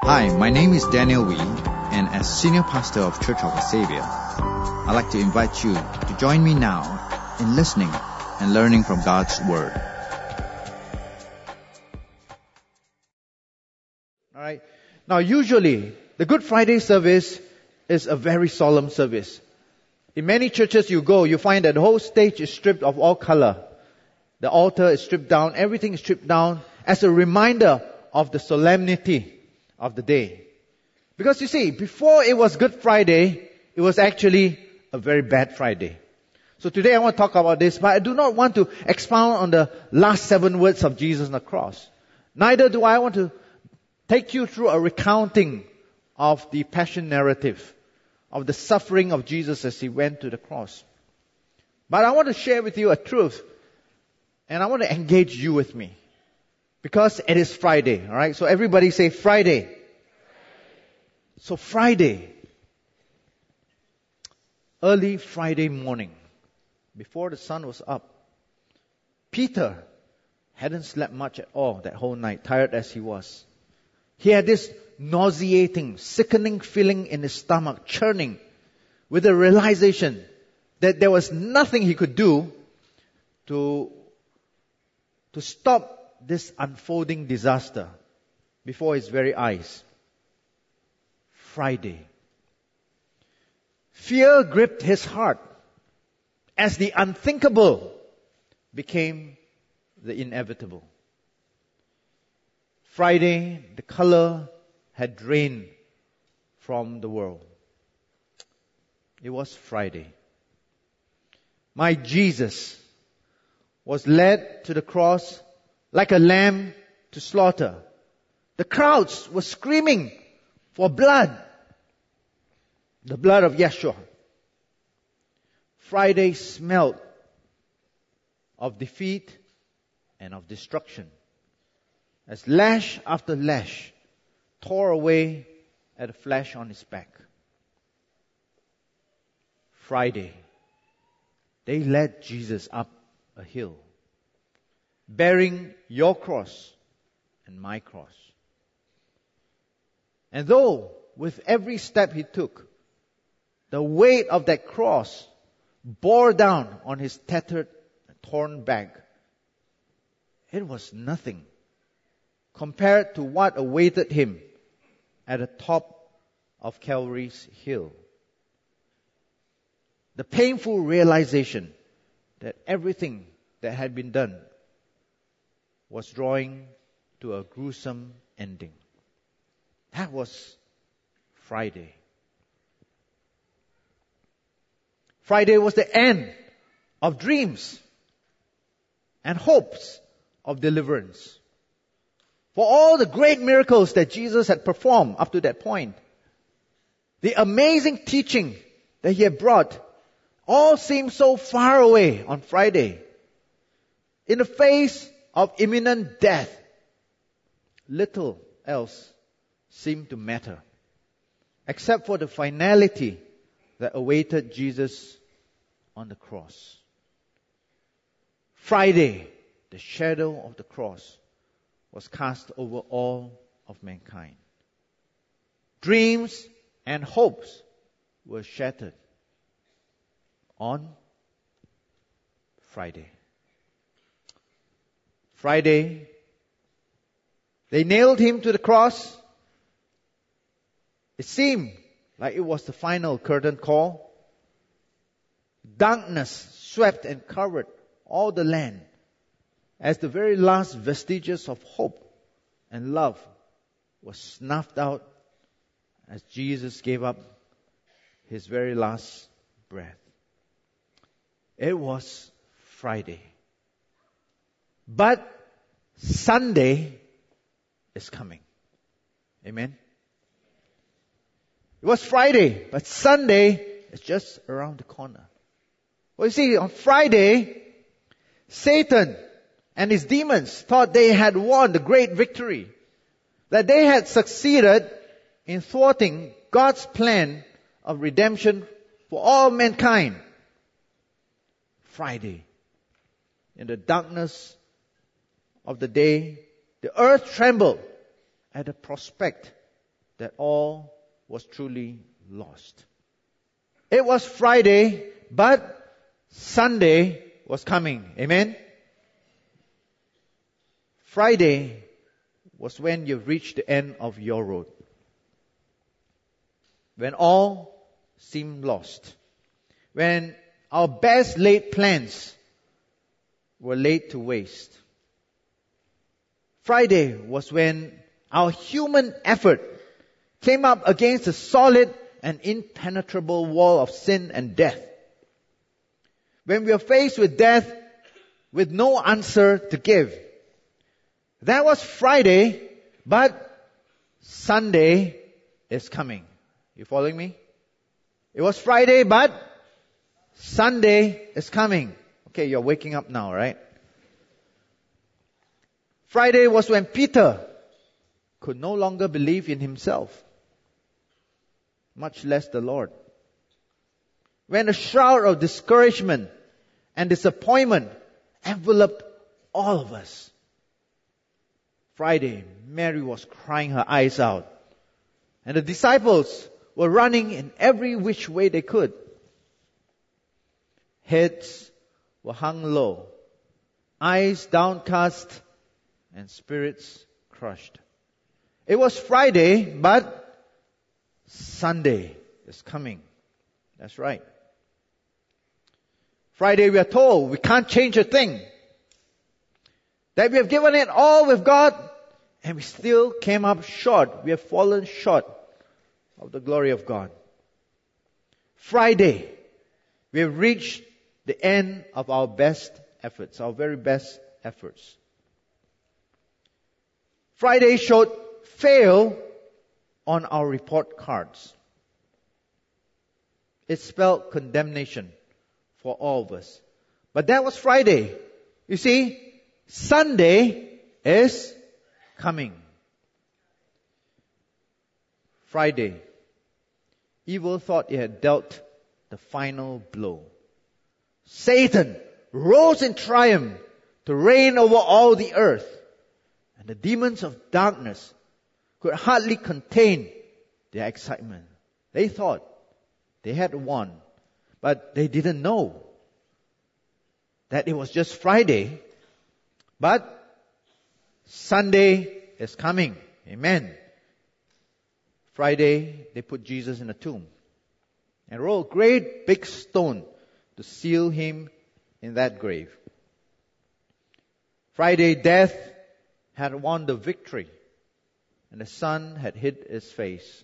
Hi, my name is Daniel Wee, and as Senior Pastor of Church of the Savior, I'd like to invite you to join me now in listening and learning from God's Word. All right. Now, usually, the Good Friday service is a very solemn service. In many churches you go, you find that the whole stage is stripped of all color. The altar is stripped down, everything is stripped down as a reminder of the solemnity of the day. Because you see, before it was Good Friday, it was actually a very bad Friday. So today I want to talk about this, but I do not want to expound on the last 7 words of Jesus on the cross. Neither do I want to take you through a recounting of the passion narrative, of the suffering of Jesus as He went to the cross. But I want to share with you a truth, and I want to engage you with me. Because it is Friday, alright? So everybody say Friday. So Friday, early Friday morning, before the sun was up, Peter hadn't slept much at all that whole night, tired as he was. He had this nauseating, sickening feeling in his stomach, churning, with the realization that there was nothing he could do to stop this unfolding disaster before his very eyes. Friday. Fear gripped his heart as the unthinkable became the inevitable. Friday, the color had drained from the world. It was Friday. My Jesus was led to the cross like a lamb to slaughter. The crowds were screaming for blood. The blood of Yeshua. Friday smelled of defeat and of destruction as lash after lash tore away at the flesh on his back. Friday, they led Jesus up a hill, bearing your cross and my cross. And though with every step he took, the weight of that cross bore down on his tattered, torn back, it was nothing compared to what awaited him at the top of Calvary's hill. The painful realization that everything that had been done was drawing to a gruesome ending. That was Friday. Friday was the end of dreams and hopes of deliverance. For all the great miracles that Jesus had performed up to that point, the amazing teaching that He had brought, all seemed so far away on Friday. In the face of imminent death, little else seemed to matter, except for the finality that awaited Jesus on the cross. Friday, the shadow of the cross was cast over all of mankind. Dreams and hopes were shattered on Friday. Friday, they nailed Him to the cross. It seemed like it was the final curtain call. Darkness swept and covered all the land as the very last vestiges of hope and love was snuffed out as Jesus gave up His very last breath. It was Friday. But Sunday is coming. Amen. It was Friday, but Sunday is just around the corner. Well, you see, on Friday, Satan and his demons thought they had won the great victory, that they had succeeded in thwarting God's plan of redemption for all mankind. Friday, in the darkness of the day, the earth trembled at the prospect that all was truly lost. It was Friday, but Sunday was coming. Amen? Friday was when you reached the end of your road. When all seemed lost. When our best laid plans were laid to waste. Friday was when our human effort came up against a solid and impenetrable wall of sin and death. When we are faced with death with no answer to give. That was Friday, but Sunday is coming. You following me? It was Friday, but Sunday is coming. Okay, you're waking up now, right? Friday was when Peter could no longer believe in himself, much less the Lord. When a shroud of discouragement and disappointment enveloped all of us. Friday, Mary was crying her eyes out. And the disciples were running in every which way they could. Heads were hung low, eyes downcast, and spirits crushed. It was Friday, but Sunday is coming. That's right. Friday we are told we can't change a thing. That we have given it all with God and we still came up short. We have fallen short of the glory of God. Friday, we have reached the end of our best efforts, our very best efforts. Friday showed fail on our report cards. It spelled condemnation for all of us. But that was Friday. You see, Sunday is coming. Friday, evil thought it had dealt the final blow. Satan rose in triumph to reign over all the earth. And the demons of darkness could hardly contain their excitement. They thought they had won, but they didn't know that it was just Friday, but Sunday is coming. Amen. Friday, they put Jesus in a tomb and rolled a great big stone to seal him in that grave. Friday, death had won the victory and the sun had hid its face.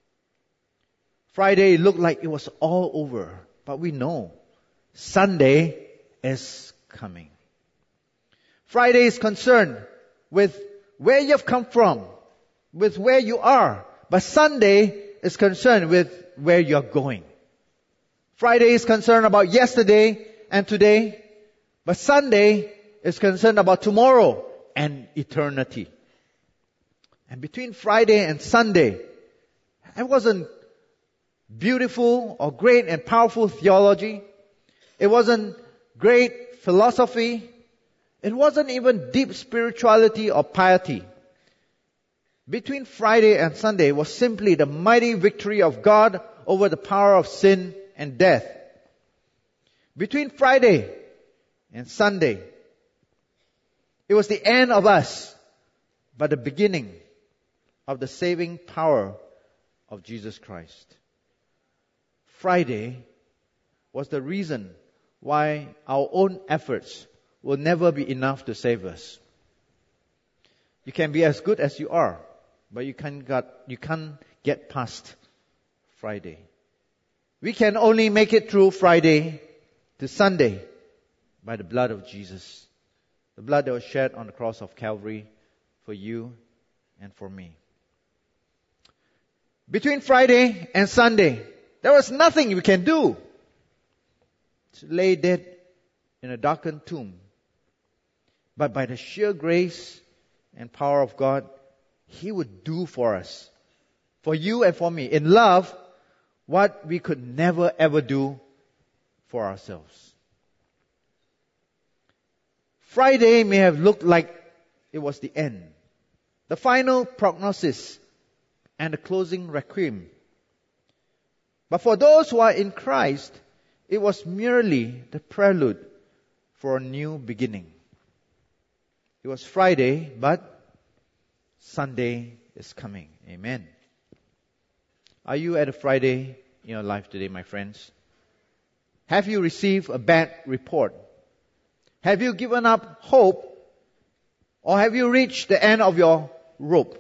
Friday looked like it was all over, but we know Sunday is coming. Friday is concerned with where you've come from, with where you are, but Sunday is concerned with where you're going. Friday is concerned about yesterday and today, but Sunday is concerned about tomorrow and eternity. And between Friday and Sunday, it wasn't beautiful or great and powerful theology. It wasn't great philosophy. It wasn't even deep spirituality or piety. Between Friday and Sunday was simply the mighty victory of God over the power of sin and death. Between Friday and Sunday, it was the end of us, but the beginning of the saving power of Jesus Christ. Friday was the reason why our own efforts will never be enough to save us. You can be as good as you are, but you can't get past Friday. We can only make it through Friday to Sunday by the blood of Jesus. The blood that was shed on the cross of Calvary for you and for me. Between Friday and Sunday, there was nothing we can do. To lay dead in a darkened tomb. But by the sheer grace and power of God, He would do for us, for you and for me, in love, what we could never ever do for ourselves. Friday may have looked like it was the end. The final prognosis and the closing requiem. But for those who are in Christ, it was merely the prelude for a new beginning. It was Friday, but Sunday is coming. Amen. Are you at a Friday in your life today, my friends? Have you received a bad report? Have you given up hope? Or have you reached the end of your rope?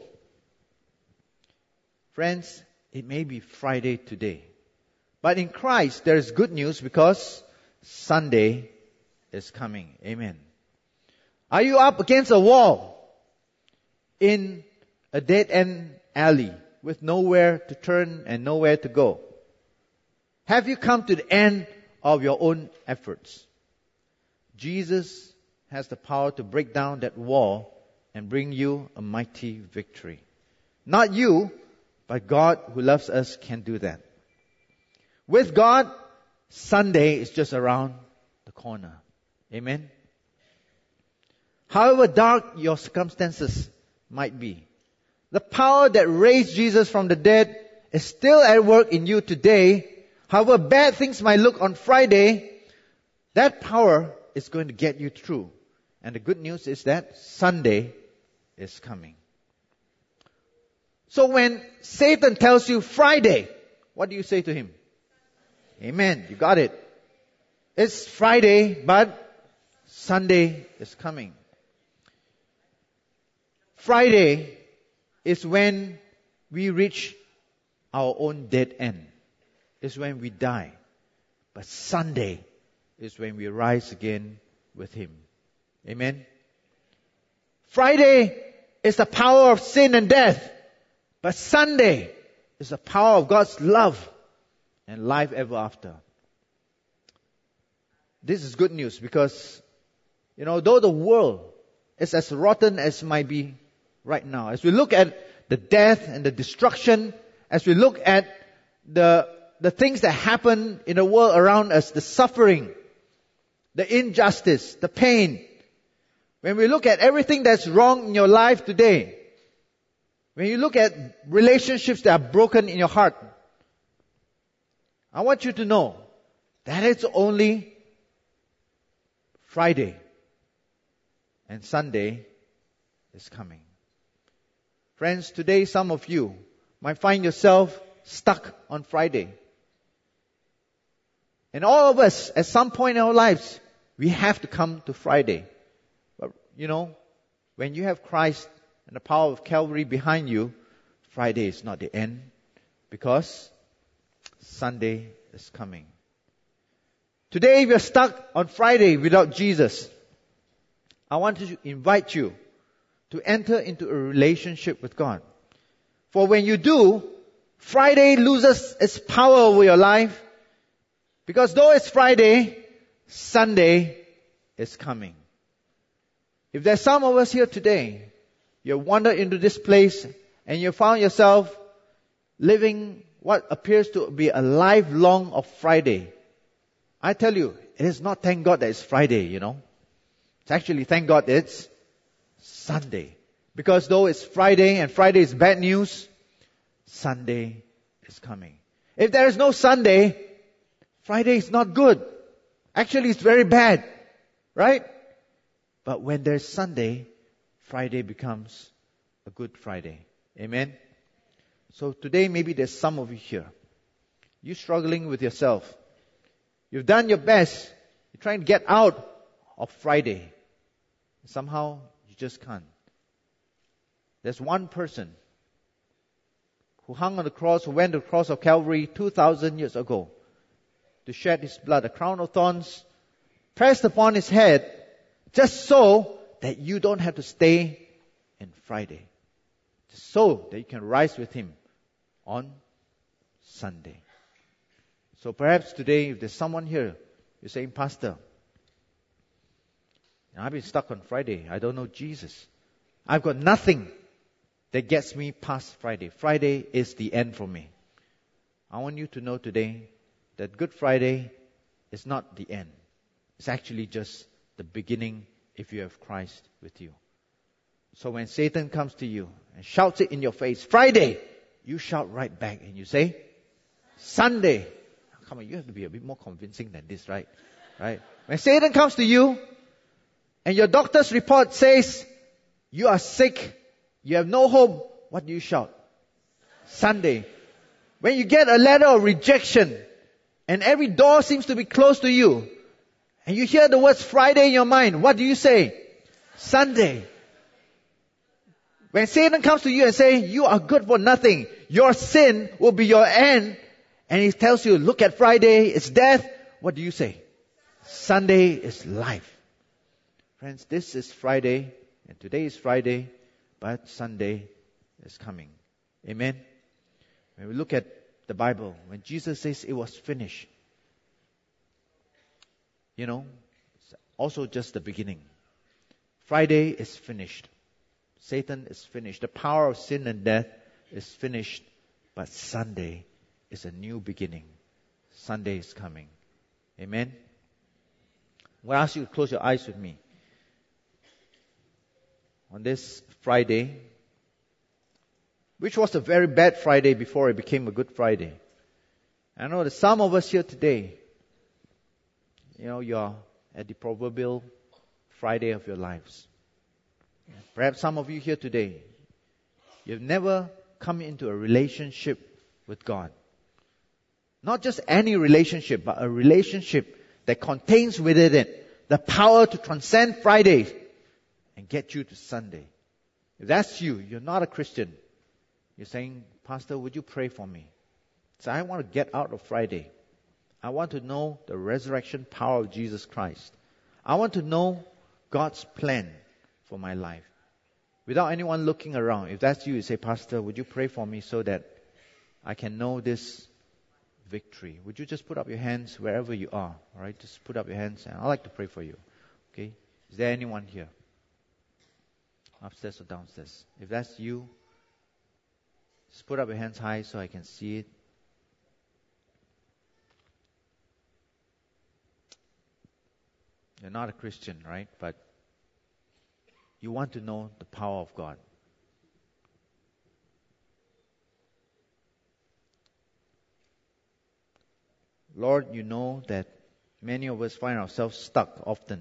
Friends, it may be Friday today. But in Christ, there is good news because Sunday is coming. Amen. Are you up against a wall in a dead-end alley with nowhere to turn and nowhere to go? Have you come to the end of your own efforts? Jesus has the power to break down that wall and bring you a mighty victory. Not you, but God who loves us can do that. With God, Sunday is just around the corner. Amen. However dark your circumstances might be, the power that raised Jesus from the dead is still at work in you today. However bad things might look on Friday, that power is going to get you through. And the good news is that Sunday is coming. So when Satan tells you Friday, what do you say to him? Amen. You got it. It's Friday, but Sunday is coming. Friday is when we reach our own dead end. It's when we die. But Sunday is when we rise again with Him. Amen. Friday is the power of sin and death. But Sunday is the power of God's love and life ever after. This is good news because, though the world is as rotten as it might be right now, as we look at the death and the destruction, as we look at the things that happen in the world around us, the suffering, the injustice, the pain, when we look at everything that's wrong in your life today, when you look at relationships that are broken in your heart, I want you to know that it's only Friday and Sunday is coming. Friends, today some of you might find yourself stuck on Friday. And all of us, at some point in our lives, we have to come to Friday. But, when you have Christ and the power of Calvary behind you, Friday is not the end because Sunday is coming. Today we are stuck on Friday without Jesus. I want to invite you to enter into a relationship with God. For when you do, Friday loses its power over your life because though it's Friday, Sunday is coming. If there's some of us here today, you wandered into this place and you found yourself living what appears to be a lifelong of Friday. I tell you, it is not thank God that it's Friday, It's actually thank God it's Sunday. Because though it's Friday and Friday is bad news, Sunday is coming. If there is no Sunday, Friday is not good. Actually, it's very bad. Right? But when there's Sunday, Friday becomes a good Friday. Amen? So today, maybe there's some of you here. You're struggling with yourself. You've done your best. You're trying to get out of Friday. Somehow, you just can't. There's one person who hung on the cross, who went to the cross of Calvary 2,000 years ago to shed His blood, a crown of thorns pressed upon His head, just so that you don't have to stay in Friday. Just so that you can rise with Him on Sunday. So perhaps today, if there's someone here, you're saying, Pastor, I've been stuck on Friday. I don't know Jesus. I've got nothing that gets me past Friday. Friday is the end for me. I want you to know today that Good Friday is not the end. It's actually just the beginning if you have Christ with you. So when Satan comes to you and shouts it in your face, Friday, you shout right back and you say, Sunday. Come on, you have to be a bit more convincing than this, right? Right? When Satan comes to you and your doctor's report says you are sick, you have no hope, what do you shout? Sunday. When you get a letter of rejection and every door seems to be closed to you and you hear the words Friday in your mind, what do you say? Sunday. When Satan comes to you and say, you are good for nothing, your sin will be your end, and he tells you, look at Friday, it's death, what do you say? Sunday is life. Friends, this is Friday, and today is Friday, but Sunday is coming. Amen? When we look at the Bible, when Jesus says it was finished, it's also just the beginning. Friday is finished. Satan is finished. The power of sin and death is finished. But Sunday is a new beginning. Sunday is coming. Amen? I will ask you to close your eyes with me. On this Friday, which was a very bad Friday before it became a good Friday. I know that some of us here today, you're at the proverbial Friday of your lives. Perhaps some of you here today, you've never come into a relationship with God. Not just any relationship, but a relationship that contains within it the power to transcend Fridays and get you to Sunday. If that's you, you're not a Christian. You're saying, Pastor, would you pray for me? So I want to get out of Friday. I want to know the resurrection power of Jesus Christ. I want to know God's plan for my life. Without anyone looking around. If that's you, you say, Pastor, would you pray for me so that I can know this victory? Would you just put up your hands wherever you are? All right, just put up your hands and I'd like to pray for you. Okay? Is there anyone here? Upstairs or downstairs? If that's you, just put up your hands high so I can see it. You're not a Christian, right? But you want to know the power of God. Lord, you know that many of us find ourselves stuck often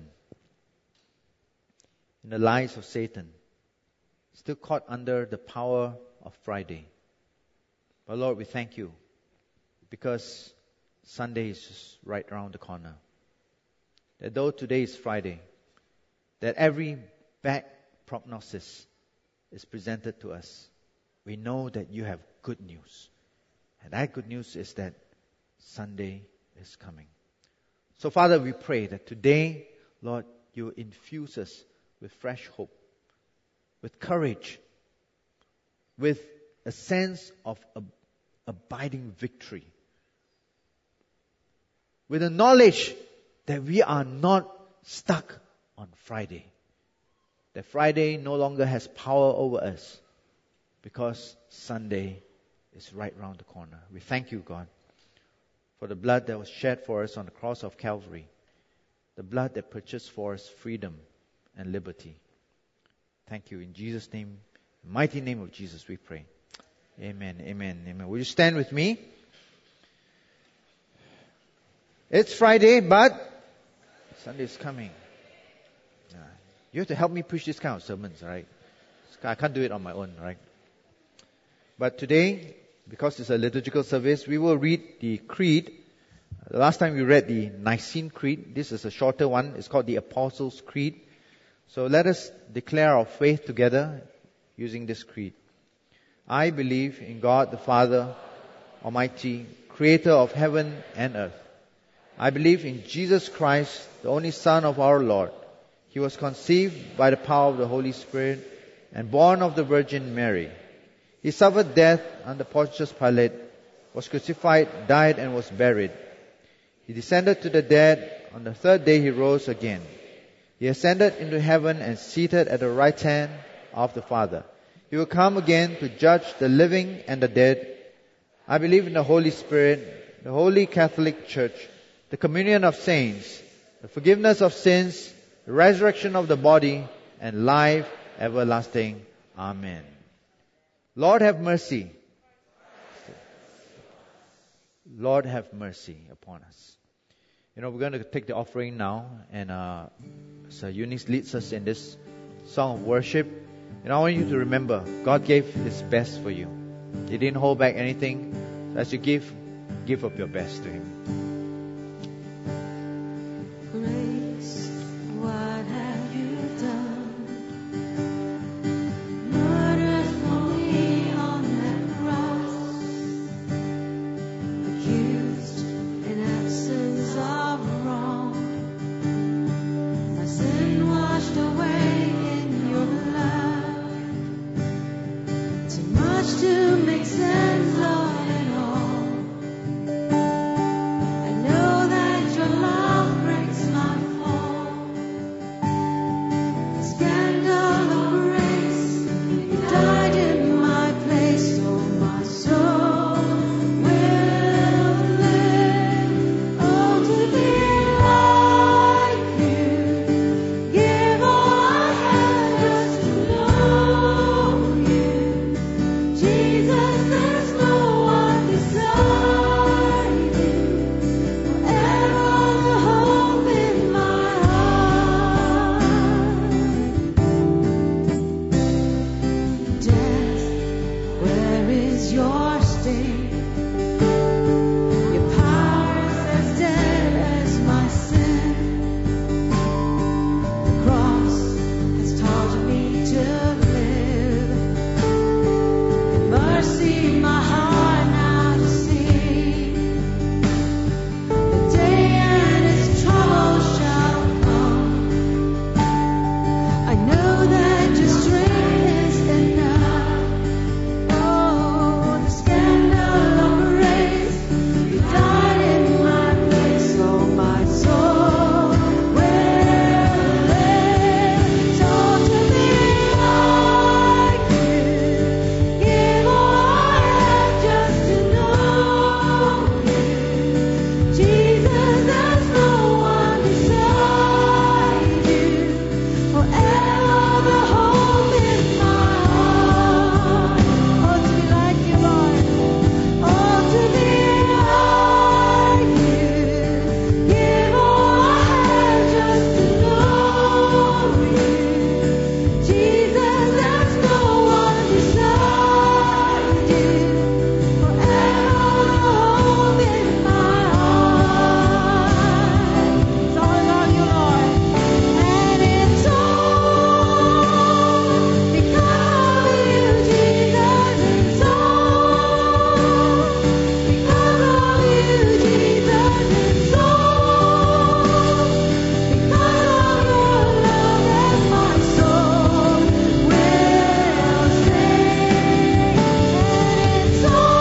in the lies of Satan, still caught under the power of Friday. But Lord, we thank you because Sunday is just right around the corner. That though today is Friday, that every bad prognosis is presented to us, we know that you have good news. And that good news is that Sunday is coming. So Father, we pray that today, Lord, you infuse us with fresh hope, with courage, with a sense of abiding victory, with the knowledge that we are not stuck on Friday. That Friday no longer has power over us because Sunday is right around the corner. We thank you, God, for the blood that was shed for us on the cross of Calvary, the blood that purchased for us freedom and liberty. Thank you. In Jesus' name, the mighty name of Jesus, we pray. Amen, amen, amen. Will you stand with me? It's Friday, but Sunday is coming. You have to help me preach this kind of sermons, right? I can't do it on my own, right? But today, because it's a liturgical service, we will read the Creed. The last time we read the Nicene Creed. This is a shorter one. It's called the Apostles' Creed. So let us declare our faith together using this creed. I believe in God the Father Almighty, creator of heaven and earth. I believe in Jesus Christ, the only Son of our Lord. He was conceived by the power of the Holy Spirit and born of the Virgin Mary. He suffered death under Pontius Pilate, was crucified, died, and was buried. He descended to the dead. On the third day he rose again. He ascended into heaven and seated at the right hand of the Father. He will come again to judge the living and the dead. I believe in the Holy Spirit, the Holy Catholic Church, the communion of saints, the forgiveness of sins, the resurrection of the body, and life everlasting. Amen. Lord have mercy. Lord, have mercy upon us. We're going to take the offering now, and so Eunice leads us in this song of worship. And I want you to remember, God gave His best for you. He didn't hold back anything. So as you give up your best to Him. Grace, what have you done? Murdered for me on that cross, accused in absence of wrong, my sin washed away in your love. Too much to make sense of it all. I know that your love breaks my fall. The scandal of grace, you died in my place, so my soul will live. Oh, to be like you, give all I have just to know you. Jesus, there's no one beside you. Forever the hope in my heart. Death, where is your sting? Your power is as dead as my sin. The cross has taught me to live. In mercy, my heart now to see. The day and its trouble shall come. I know that your strength is enough. Oh, the scandal of grace, you died in my place, so my soul will live. So to be like you, give all I have just to know you. Jesus, there's no one beside you. Forever the hope in my heart. Oh, to be like you, Lord. Oh, to be like you. Give all I have just to know you. Jesus, there's no one beside you. Forever the hope in my heart. It's all about you, Lord. And it's all because of you, Jesus. It's all because of you, Jesus. It's all because of your love that my soul will sing. And it's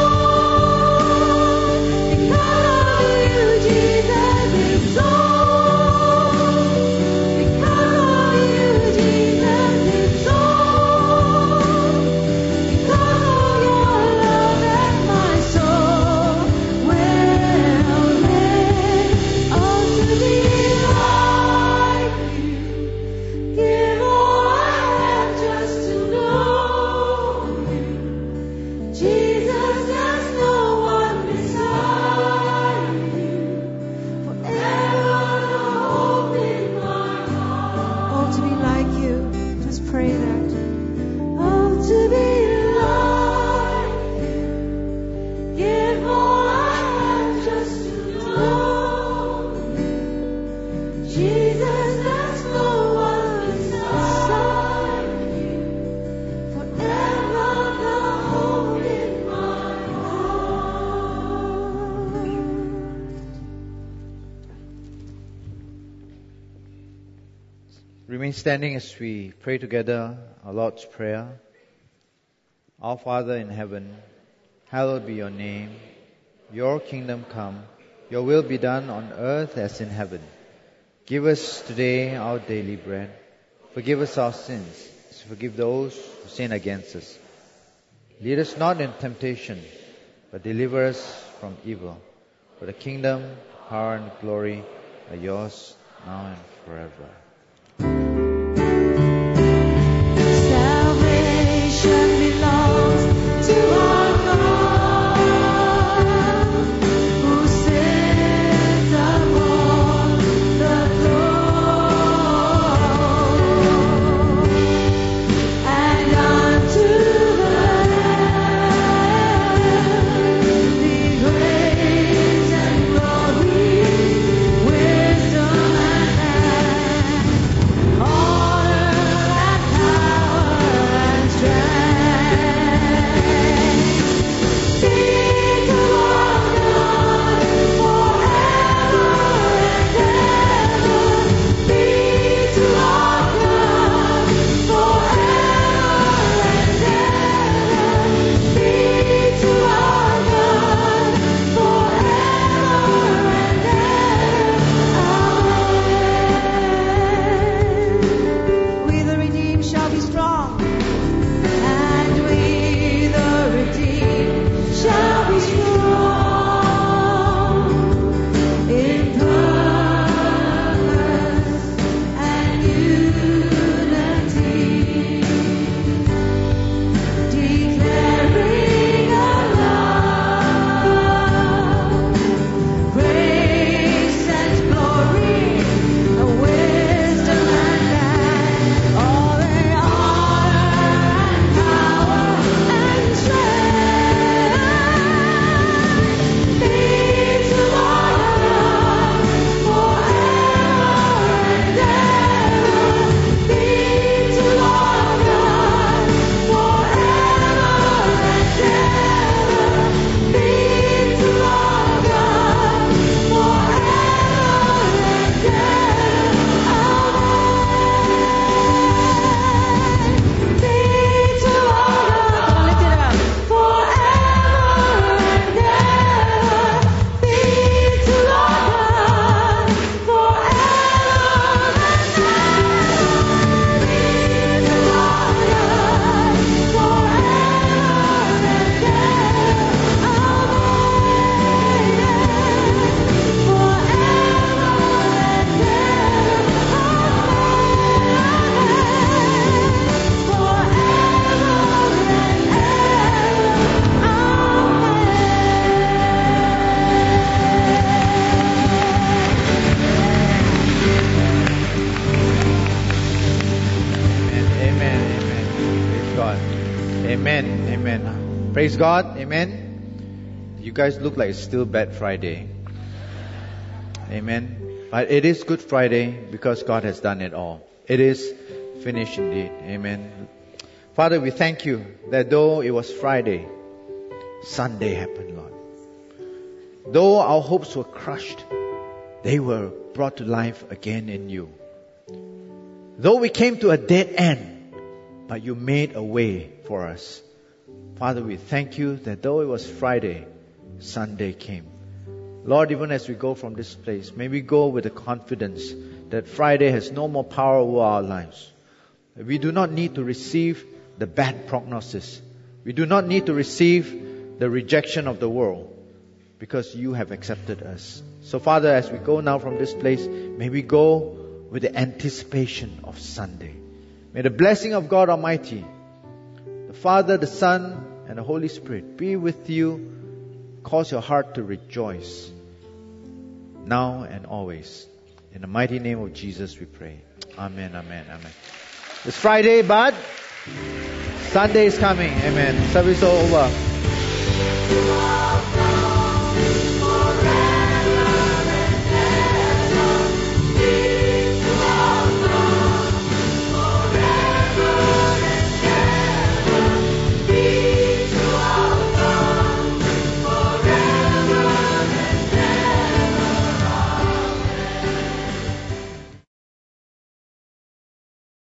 all because of you, Jesus. It's all because of you, Jesus. It's all because of your love that my soul will live. Oh, to be like you, give all I have just to know you. Jesus, there's no one beside you. Forever the hope in my heart. Oh, to be like you. Just pray that. Oh, to be like you. Give all I have just to know you. Jesus, there's no one beside you. Forever the hope in my heart. Remain standing as we pray together our Lord's Prayer. Our Father in heaven, hallowed be your name. Your kingdom come. Your will be done on earth as in heaven. Give us today our daily bread. Forgive us our sins, as we forgive those who sin against us. Lead us not in temptation, but deliver us from evil. For the kingdom, power, and glory are yours now and forever. Salvation belongs to our God. Praise God. Amen. You guys look like it's still bad Friday. Amen. But it is Good Friday because God has done it all. It is finished indeed. Amen. Father, we thank you that though it was Friday, Sunday happened, Lord. Though our hopes were crushed, they were brought to life again in you. Though we came to a dead end, but you made a way for us. Father, we thank you that though it was Friday, Sunday came. Lord, even as we go from this place, may we go with the confidence that Friday has no more power over our lives. We do not need to receive the bad prognosis. We do not need to receive the rejection of the world because you have accepted us. So Father, as we go now from this place, may we go with the anticipation of Sunday. May the blessing of God Almighty, the Father, the Son, and the Holy Spirit be with you. Cause your heart to rejoice now and always. In the mighty name of Jesus we pray. Amen, amen, amen. It's Friday, but Sunday is coming. Amen. Service all over.